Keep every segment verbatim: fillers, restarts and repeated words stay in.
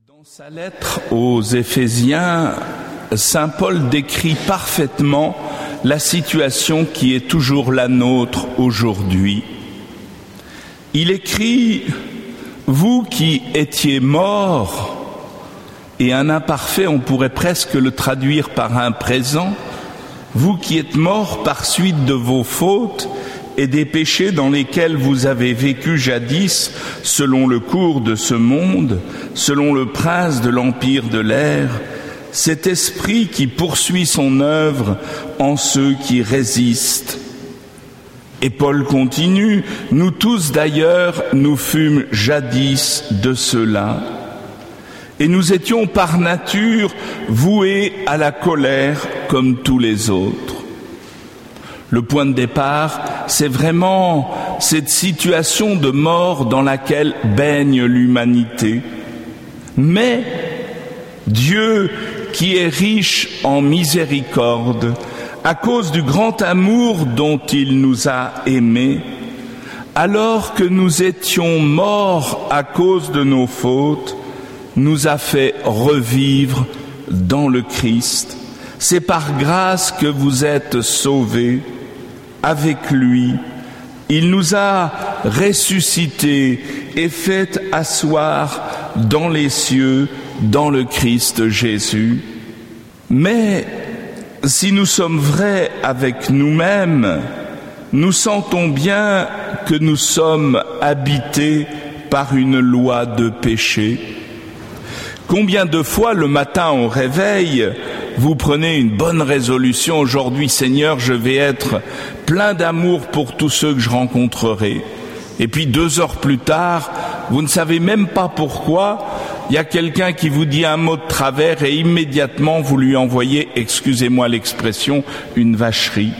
Dans sa lettre aux Éphésiens, saint Paul décrit parfaitement la situation qui est toujours la nôtre aujourd'hui. Il écrit « Vous qui étiez morts », et un imparfait, on pourrait presque le traduire par un présent, « Vous qui êtes morts par suite de vos fautes et des péchés dans lesquels vous avez vécu jadis, selon le cours de ce monde, selon le prince de l'empire de l'air, cet esprit qui poursuit son œuvre en ceux qui résistent. » Et Paul continue, « Nous tous d'ailleurs, nous fûmes jadis de ceux-là, et nous étions par nature voués à la colère comme tous les autres. » Le point de départ, c'est vraiment cette situation de mort dans laquelle baigne l'humanité. Mais Dieu, qui est riche en miséricorde, à cause du grand amour dont il nous a aimés, alors que nous étions morts à cause de nos fautes, nous a fait revivre dans le Christ. C'est par grâce que vous êtes sauvés. Avec lui, il nous a ressuscités et fait asseoir dans les cieux, dans le Christ Jésus. Mais si nous sommes vrais avec nous-mêmes, nous sentons bien que nous sommes habités par une loi de péché. Combien de fois le matin au réveil, vous prenez une bonne résolution, aujourd'hui Seigneur, je vais être plein d'amour pour tous ceux que je rencontrerai. Et puis deux heures plus tard, vous ne savez même pas pourquoi, il y a quelqu'un qui vous dit un mot de travers et immédiatement vous lui envoyez, excusez-moi l'expression, une vacherie.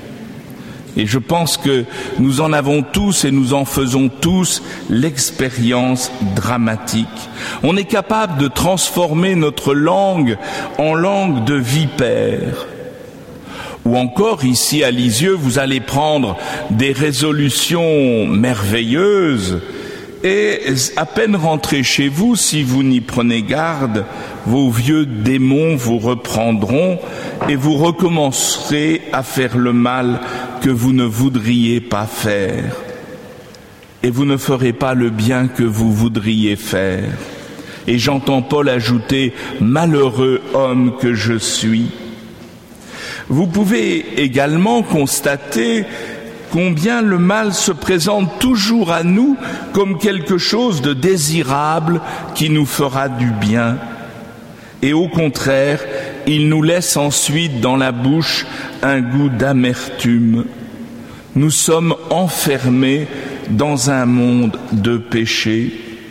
Et je pense que nous en avons tous et nous en faisons tous l'expérience dramatique. On est capable de transformer notre langue en langue de vipère. Ou encore, ici à Lisieux, vous allez prendre des résolutions merveilleuses et à peine rentrés chez vous, si vous n'y prenez garde, vos vieux démons vous reprendront et vous recommencerez à faire le mal que vous ne voudriez pas faire. Et vous ne ferez pas le bien que vous voudriez faire. Et j'entends Paul ajouter « Malheureux homme que je suis ». Vous pouvez également constater combien le mal se présente toujours à nous comme quelque chose de désirable qui nous fera du bien. Et au contraire, il nous laisse ensuite dans la bouche un goût d'amertume. Nous sommes enfermés dans un monde de péché.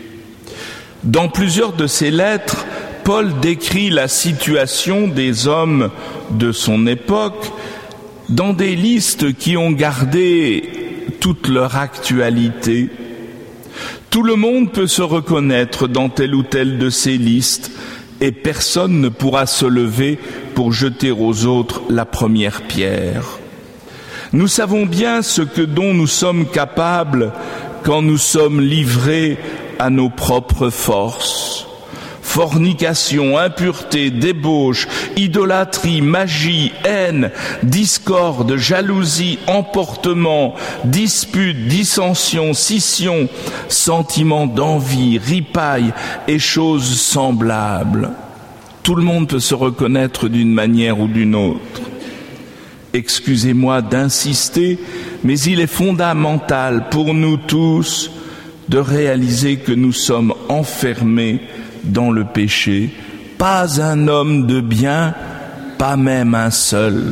Dans plusieurs de ses lettres, Paul décrit la situation des hommes de son époque dans des listes qui ont gardé toute leur actualité. Tout le monde peut se reconnaître dans telle ou telle de ces listes et personne ne pourra se lever pour jeter aux autres la première pierre. Nous savons bien ce que dont nous sommes capables quand nous sommes livrés à nos propres forces. Fornication, impureté, débauche, idolâtrie, magie, haine, discorde, jalousie, emportement, dispute, dissension, scission, sentiment d'envie, ripaille et choses semblables. Tout le monde peut se reconnaître d'une manière ou d'une autre. Excusez-moi d'insister, mais il est fondamental pour nous tous de réaliser que nous sommes enfermés dans le péché, pas un homme de bien, pas même un seul.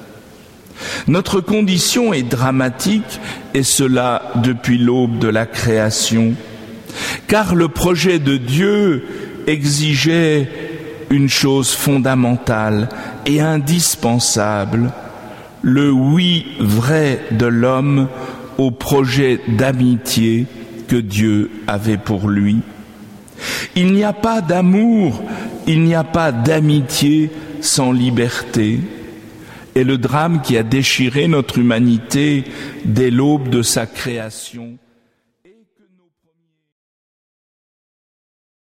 Notre condition est dramatique, et cela depuis l'aube de la création, car le projet de Dieu exigeait une chose fondamentale et indispensable, le oui vrai de l'homme au projet d'amitié que Dieu avait pour lui. Il n'y a pas d'amour, il n'y a pas d'amitié sans liberté. Et le drame qui a déchiré notre humanité dès l'aube de sa création